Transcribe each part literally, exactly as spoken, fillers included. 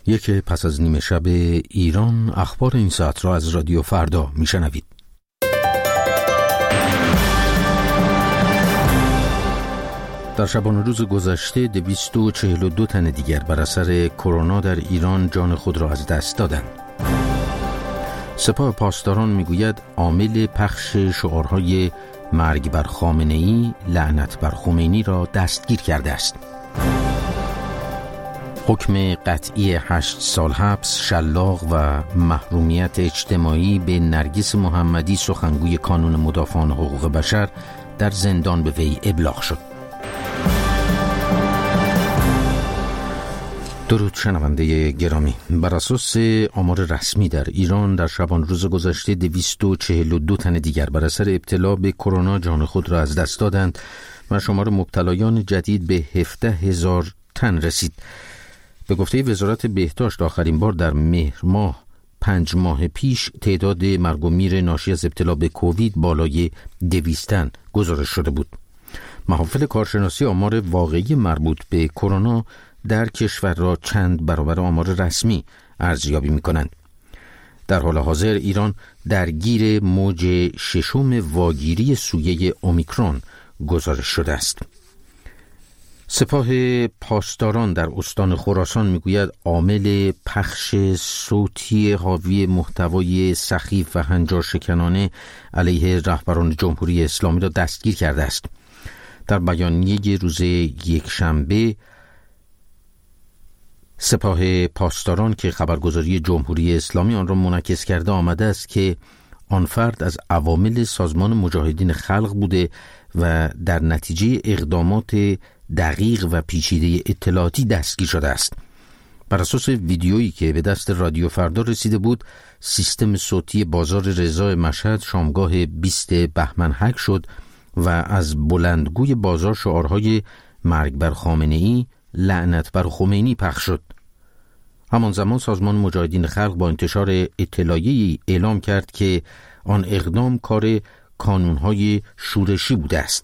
یک پس از نیمه شب ایران، اخبار این ساعت را از رادیو فردا میشنوید. در شبانه روز گذشته دویست و چهل و دو تن دیگر بر اثر کرونا در ایران جان خود را از دست دادند. سپاه پاسداران میگوید عامل پخش شعارهای مرگ بر خامنه‌ای، لعنت بر خمینی را دستگیر کرده است. حکم قطعی هشت سال حبس، شلاق و محرومیت اجتماعی به نرگس محمدی، سخنگوی کانون مدافعان حقوق بشر، در زندان به وی ابلاغ شد. درود شنونده گرامی، بر اساس آمار رسمی در ایران در شبانه روز گذشته دویست و چهل و دو تن دیگر بر اثر ابتلا به کرونا جان خود را از دست دادند و شمار مبتلایان جدید به هفده هزار تن رسید. به گفته وزارت بهداشت آخرین بار در مهر ماه پنج ماه پیش تعداد مرگ و میر ناشی از ابتلا به کووید بالای دویست تن گزارش شده بود. محافل کارشناسی آمار واقعی مربوط به کرونا در کشور را چند برابر آمار رسمی ارزیابی می‌کنند. در حال حاضر ایران درگیر موج ششم واگیری سویه اومیکرون گزارش شده است. سپاه پاسداران در استان خراسان میگوید عامل پخش صوتی حاوی محتوای سخیف و هنجارشکنانه علیه رهبران جمهوری اسلامی را دستگیر کرده است. در بیانیه روز یکشنبه، سپاه پاسداران که خبرگزاری جمهوری اسلامی آن را منعکس کرده آمده است که آن فرد از عوامل سازمان مجاهدین خلق بوده و در نتیجه اقدامات دقیق و پیچیده اطلاعاتی دستگیر شده است. بر اساس ویدیویی که به دست رادیو فردا رسیده بود، سیستم صوتی بازار رضا مشهد شامگاه بیست بهمن هک شد و از بلندگوی بازار شعارهای مرگ بر خامنه‌ای، لعنت بر خمینی پخش شد. همان زمان سازمان مجاهدین خلق با انتشار اطلاعیه‌ای اعلام کرد که آن اقدام کار کانونهای شورشی بوده است.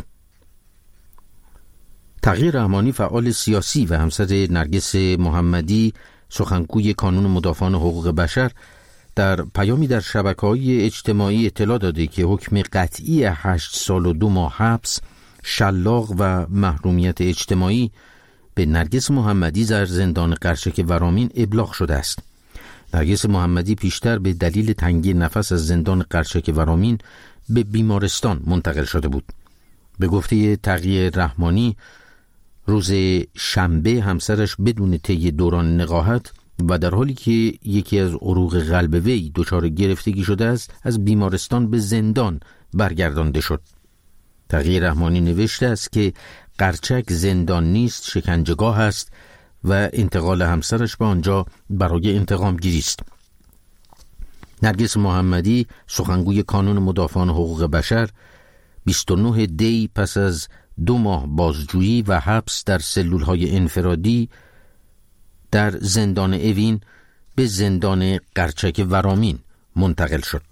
تغییر رحمانی، فعال سیاسی و همسر نرگس محمدی، سخنگوی کانون مدافعان حقوق بشر، در پیامی در شبکه‌های اجتماعی اطلاع داده که حکم قطعی هشت سال و دو ماه حبس، شلاق و محرومیت اجتماعی به نرگس محمدی در زندان قرچک ورامین ابلاغ شده است. نرگس محمدی پیشتر به دلیل تنگی نفس از زندان قرچک ورامین به بیمارستان منتقل شده بود. به گفته تقی رحمانی، روز شنبه همسرش بدون طی دوران نقاهت و در حالی که یکی از عروق قلب وی دچار گرفتگی شده است، از بیمارستان به زندان برگردانده شد. تقی رحمانی نوشته است که قرچک زندان نیست، شکنجهگاه است و انتقال همسرش به آنجا برای انتقام گیری است. نرگس محمدی، سخنگوی کانون مدافعان حقوق بشر، بیست و نه دی پس از دو ماه بازجویی و حبس در سلولهای انفرادی در زندان اوین به زندان قرچک ورامین منتقل شد.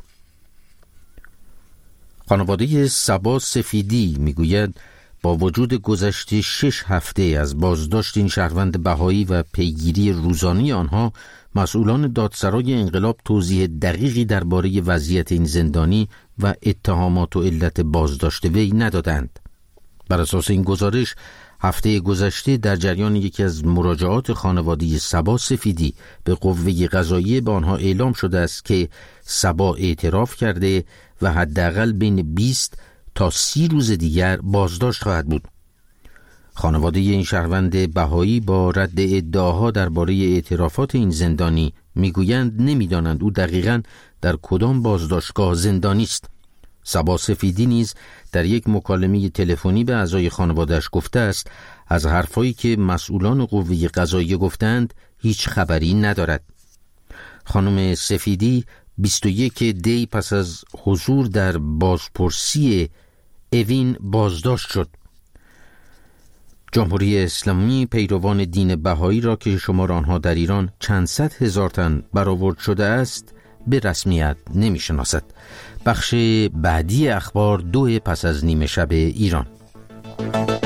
خانواده صبا سفیدی میگوید با وجود گذشت شش هفته از بازداشت این شهروند بهایی و پیگیری روزانه آنها، مسئولان دادسرای انقلاب توضیح دقیقی درباره وضعیت این زندانی و اتهامات و علت بازداشت وی ندادند. بر اساس این گزارش، هفته گذشته در جریان یکی از مراجعات خانواده صبا سفیدی به قوه قضاییه به آنها اعلام شده است که صبا اعتراف کرده و حداقل بین بیست تا سی روز دیگر بازداشت خواهد بود. خانواده این شهروند بهایی با رد ادعاها درباره اعترافات این زندانی میگویند نمیدانند او دقیقاً در کدام بازداشتگاه زندانی است. صبا سفیدی نیز در یک مکالمه تلفنی به اعضای خانواده‌اش گفته است از حرفایی که مسئولان قوه قضاییه گفتند هیچ خبری ندارد. خانم سفیدی بیست و یک دی پس از حضور در بازپرسی اوین بازداشت شد. جمهوری اسلامی پیروان دین بهایی را که شمار آنها در ایران چند صد هزار تن برآورد شده است به رسمیت نمی شناسد. بخش بعدی اخبار دو پس از نیمه شب ایران.